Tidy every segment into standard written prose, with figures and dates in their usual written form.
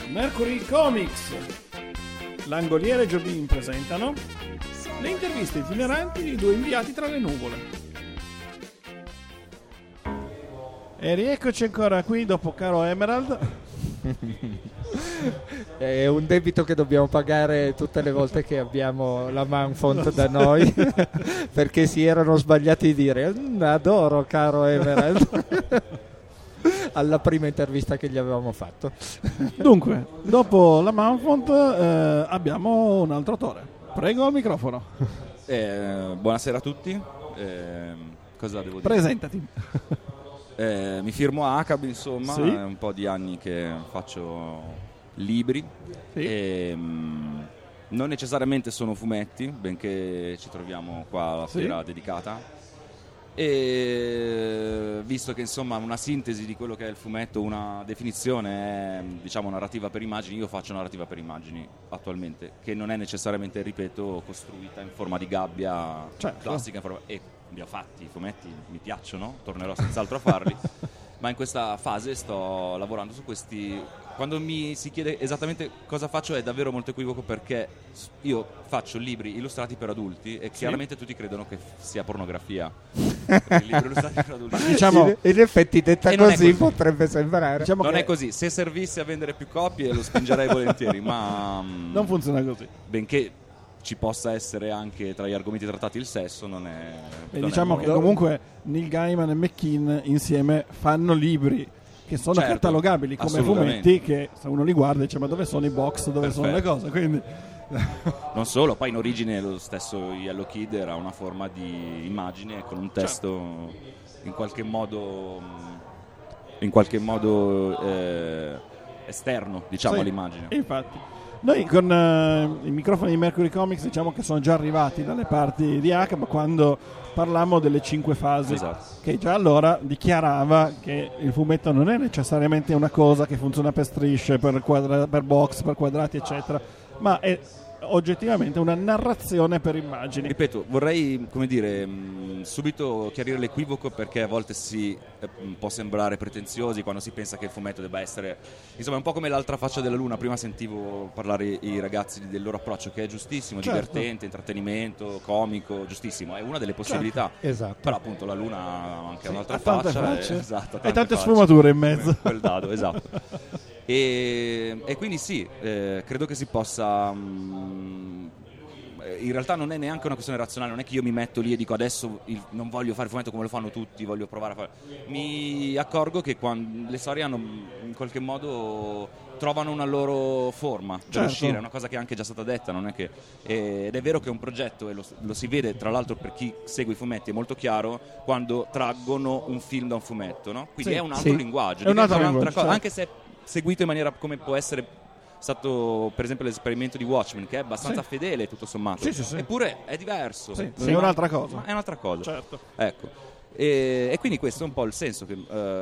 Mercury Comics, Langoliere e Giordin presentano le interviste itineranti di due inviati tra le nuvole. E rieccoci ancora qui dopo Caro Emerald. È un debito che dobbiamo pagare tutte le volte che abbiamo la Manfont da noi perché si erano sbagliati di dire adoro Caro Emerald alla prima intervista che gli avevamo fatto. Dunque, dopo la Manfont abbiamo un altro autore. Prego al microfono. Buonasera a tutti. Cosa devo dire? Presentati. Mi firmo ACAB, insomma, Sì. È un po' di anni che faccio libri. Sì. Non necessariamente sono fumetti, benché ci troviamo qua alla Sì. fiera dedicata. E visto che insomma una sintesi di quello che è il fumetto, una definizione è, diciamo, narrativa per immagini, io faccio narrativa per immagini attualmente, che non è necessariamente, ripeto, costruita in forma di gabbia, Certo. classica, e li ho fatti, i fumetti mi piacciono, tornerò senz'altro a farli, ma in questa fase sto lavorando su questi. Quando mi si chiede esattamente cosa faccio è davvero molto equivoco, perché io faccio libri illustrati per adulti e chiaramente tutti credono che sia pornografia. I libri illustrati per adulti. Diciamo, In effetti detta E non è così così. potrebbe sembrare. diciamo Non che è così, se servisse a vendere più copie lo spingerei volentieri, ma non funziona così. benché ci possa essere anche tra gli argomenti trattati il sesso, non è. E non è diciamo che molto- comunque Neil Gaiman e McKean insieme fanno libri che sono Certo, catalogabili come assolutamente. fumetti, che se uno li guarda dice ma dove sono i box, dove sono le cose, quindi Non solo, poi in origine lo stesso Yellow Kid era una forma di immagine con un testo in qualche modo esterno, diciamo, sì, all'immagine. infatti noi con i microfoni di Mercury Comics diciamo che sono già arrivati dalle parti di ACAB quando parlammo delle 5 fasi, Esatto. che già allora dichiarava che il fumetto non è necessariamente una cosa che funziona per strisce, per box, per quadrati eccetera, ma è oggettivamente una narrazione per immagini. Ripeto, vorrei, come dire, subito chiarire l'equivoco, perché a volte può sembrare pretenziosi quando si pensa che il fumetto debba essere, insomma, è un po' come l'altra faccia della luna. Prima sentivo parlare i ragazzi del loro approccio, che è giustissimo, Certo. divertente, intrattenimento, comico, giustissimo, è una delle possibilità. Esatto. Però appunto la luna ha anche un'altra ha tante faccia, facce. esatto, E tante facce. sfumature in mezzo. Quel dado, esatto. E quindi sì, credo che si possa. In realtà non è neanche una questione razionale, non è che io mi metto lì e dico adesso non voglio fare fumetto come lo fanno tutti, voglio provare a fare. Mi accorgo che quando le storie hanno, in qualche modo, trovano una loro forma per Certo. uscire, è una cosa che è anche già stata detta, non è che, ed è vero che è un progetto, e lo si vede tra l'altro per chi segue i fumetti, è molto chiaro quando traggono un film da un fumetto, no? Quindi Sì. è un altro Sì. linguaggio, È un altro diventa linguaggio, cosa, certo. anche se è seguito in maniera come può essere stato per esempio l'esperimento di Watchmen, che è abbastanza Sì. fedele tutto sommato, Sì, sì, sì. eppure è diverso. Sì, Sì, è ma- un'altra cosa. ma è un'altra cosa, Certo. ecco. E quindi questo è un po' il senso che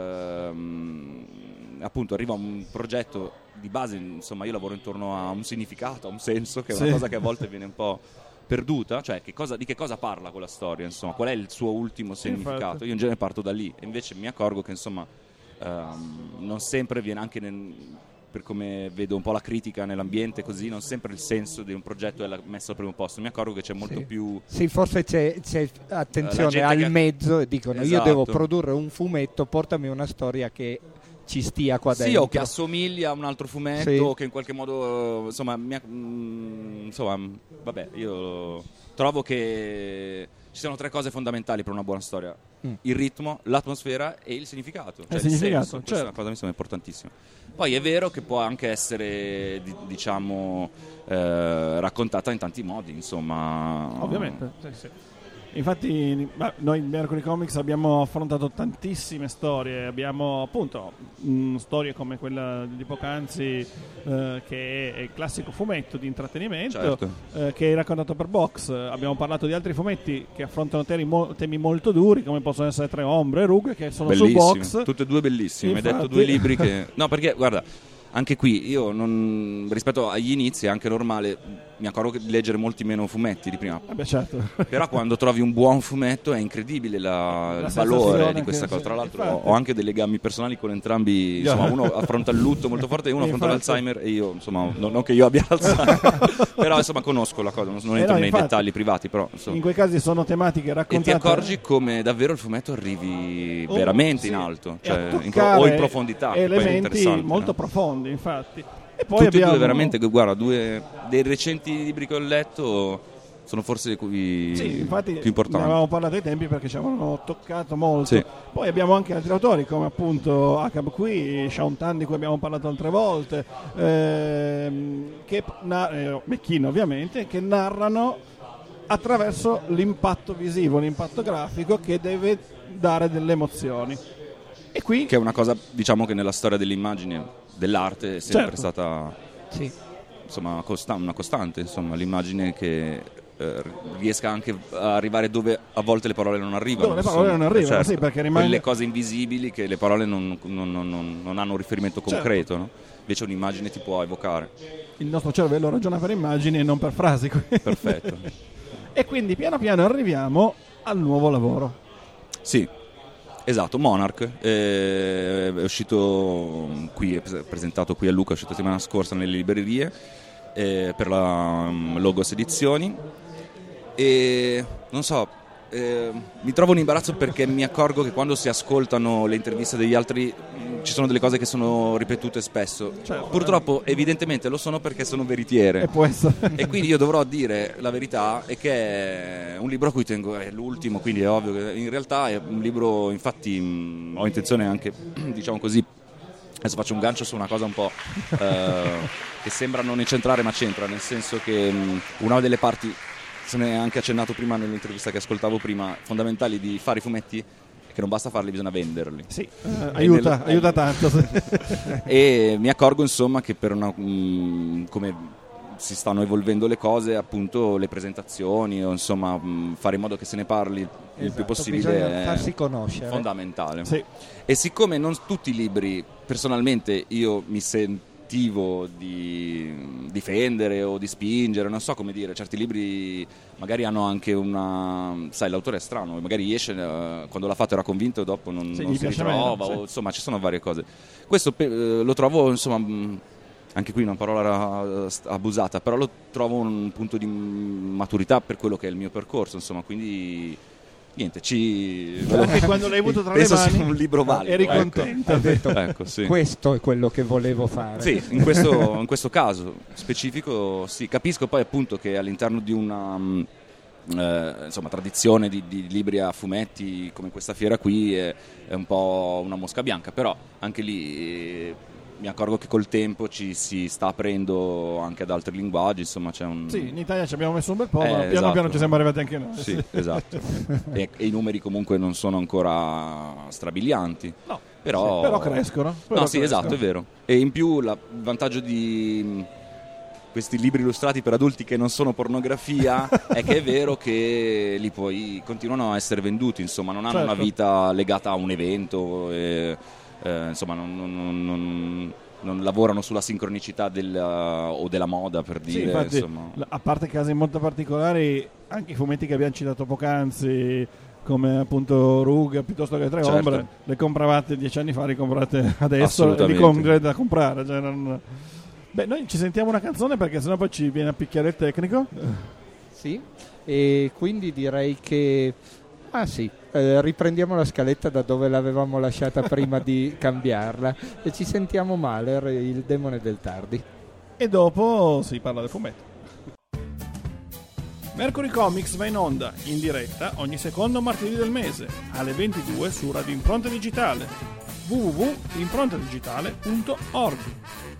appunto arriva un progetto di base, insomma io lavoro intorno a un significato, a un senso, che è una Sì. cosa che a volte viene un po' perduta, cioè di che cosa parla quella storia, insomma, qual è il suo ultimo significato. infatti. Io in genere parto da lì, e invece mi accorgo che insomma non sempre viene, anche per come vedo un po' la critica nell'ambiente, così non sempre il senso di un progetto è messo al primo posto. Mi accorgo che c'è molto Sì. più. Sì, forse c'è La attenzione gente al che- mezzo e dicono io Esatto. devo produrre un fumetto, portami una storia che ci stia qua Sì, dentro. o che assomiglia a un altro fumetto, Sì. o che in qualche modo, insomma, insomma, vabbè, io trovo che ci sono 3 cose fondamentali per una buona storia: il ritmo, l'atmosfera e il significato. Cioè significato, senso. Questa è certo. una cosa, mi sembra, importantissima. Poi è vero che può anche essere, diciamo, raccontata in tanti modi, insomma. Ovviamente, sì, sì. Infatti noi in Mercury Comics abbiamo affrontato tantissime storie, abbiamo appunto storie come quella di poc'anzi, che è il classico fumetto di intrattenimento, Certo. che è raccontato per box. Abbiamo parlato di altri fumetti che affrontano temi molto duri, come possono essere Tre Ombre e Rughe, che sono su Bellissimi, box. tutte e due bellissimi. Mi hai detto Infatti. 2 libri che. No, perché guarda, anche qui io rispetto agli inizi è anche normale. mi accorgo di leggere molti meno fumetti di prima. Certo. Però quando trovi un buon fumetto è incredibile il valore di questa cosa. Tra l'altro ho anche dei legami personali con entrambi, insomma, uno affronta il lutto molto forte e uno affronta l'Alzheimer, e io, insomma, non che io abbia l'Alzheimer, però insomma conosco la cosa, non entro nei dettagli privati, però insomma. In quei casi sono tematiche raccontate e ti accorgi come davvero il fumetto arrivi veramente in alto, cioè o in profondità, elementi molto profondi, infatti. E poi tutti abbiamo e due veramente, guarda, due dei recenti libri che ho letto sono forse sì, infatti più importanti. Ne avevamo parlato ai tempi perché ci avevano toccato molto. Sì. Poi abbiamo anche altri autori come appunto Akab qui, Shaun Tan di cui abbiamo parlato altre volte, McKean ovviamente, che narrano attraverso l'impatto visivo, l'impatto grafico che deve dare delle emozioni. E qui che è una cosa, diciamo, che nella storia dell'immagine, dell'arte è sempre stata insomma una costante, insomma, l'immagine che riesca anche a arrivare dove a volte le parole non arrivano. Dove le parole non arrivano, certo, sì, perché rimane quelle cose invisibili che le parole non hanno un riferimento concreto, no? Invece un'immagine ti può evocare. Il nostro cervello ragiona per immagini e non per frasi. Perfetto. E quindi piano piano arriviamo al nuovo lavoro. Sì. Esatto, Monarch è uscito qui, è presentato qui a Lucca, è uscito la settimana scorsa nelle librerie per la Logos Edizioni, e non so, mi trovo un imbarazzo perché mi accorgo che quando si ascoltano le interviste degli altri ci sono delle cose che sono ripetute spesso. Certo, purtroppo evidentemente lo sono perché sono veritiere, e può essere. E quindi io dovrò dire la verità, e che è un libro a cui tengo, è l'ultimo, quindi è ovvio che in realtà è un libro, infatti ho intenzione anche, diciamo così, adesso faccio un gancio su una cosa un po' che sembra non centrare ma c'entra, nel senso che una delle parti, se ne è anche accennato prima nell'intervista che ascoltavo prima, fondamentali di fare i fumetti, che non basta farli, bisogna venderli. Sì, aiuta tanto. E mi accorgo, insomma, che per come si stanno evolvendo le cose, appunto le presentazioni, o insomma fare in modo che se ne parli il più possibile, è farsi conoscere, fondamentale. Sì. E siccome non tutti i libri, personalmente io mi sentivo di difendere o di spingere, non so come dire, certi libri magari hanno anche sai, l'autore è strano, magari esce quando l'ha fatto era convinto e dopo non si ritrova, o insomma ci sono varie cose. Questo lo trovo, insomma, anche qui una parola abusata, però lo trovo un punto di maturità per quello che è il mio percorso, insomma, quindi niente, anche quando l'hai avuto tra le penso mani sia un libro valido, eri contento. Hai detto, ecco, sì. Questo è quello che volevo fare. Sì, in questo caso specifico sì, capisco poi appunto che all'interno di una insomma tradizione di libri a fumetti come questa fiera qui è un po' una mosca bianca, però anche lì mi accorgo che col tempo ci si sta aprendo anche ad altri linguaggi, insomma c'è un... Sì, in Italia ci abbiamo messo un bel po', ma piano esatto. piano ci siamo arrivati anche noi. Sì, esatto. e i numeri comunque non sono ancora strabilianti. No, però crescono. Sì, esatto, è vero. E in più il vantaggio di questi libri illustrati per adulti che non sono pornografia è che è vero che li poi continuano a essere venduti, insomma non hanno una vita legata a un evento insomma non lavorano sulla sincronicità o della moda, per dire. Sì, infatti, insomma. A parte casi molto particolari, anche i fumetti che abbiamo citato poc'anzi, come appunto Rug piuttosto che Tre Ombre, le compravate 10 anni fa, ricomprate adesso e li da comprare, cioè Beh, noi ci sentiamo una canzone perché sennò poi ci viene a picchiare il tecnico. Sì, e quindi direi che riprendiamo la scaletta da dove l'avevamo lasciata prima di cambiarla, e ci sentiamo Mahler, il demone del tardi. E dopo si parla del fumetto. Mercury Comics va in onda, in diretta, ogni secondo martedì del mese, alle 22 su Radio Impronta Digitale, www.improntadigitale.org.